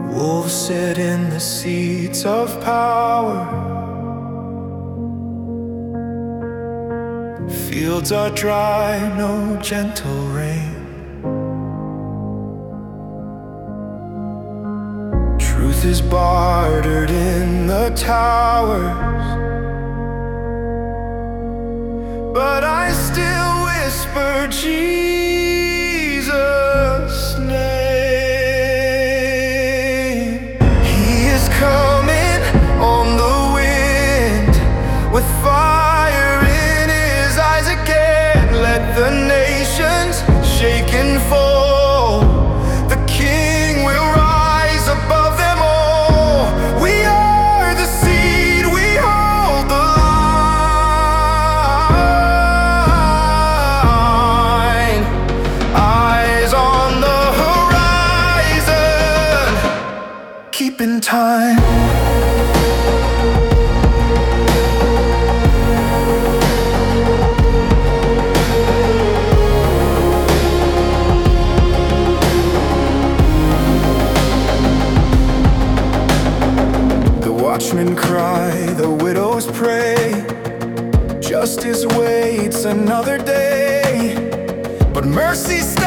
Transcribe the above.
Wolves sit in the seats of power. Fields are dry, no gentle rain. Truth is bartered in the towers, but I still whisper Jesus' name. He is coming on the wind with fire in his eyes again. Let the nations shake and fall. The King will rise above them all. We are the seed, we hold the line. Eyes on the horizon, keeping time. Watchmen cry, the widows pray. Justice waits another day, but mercy